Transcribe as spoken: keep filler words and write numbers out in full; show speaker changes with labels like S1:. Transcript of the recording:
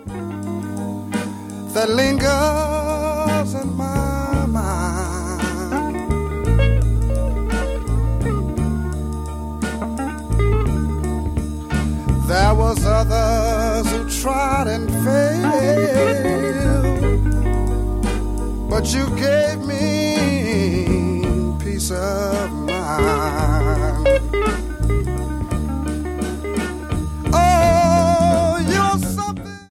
S1: that lingers in my mind. There was others who tried and failed, but you gave me peace of mind.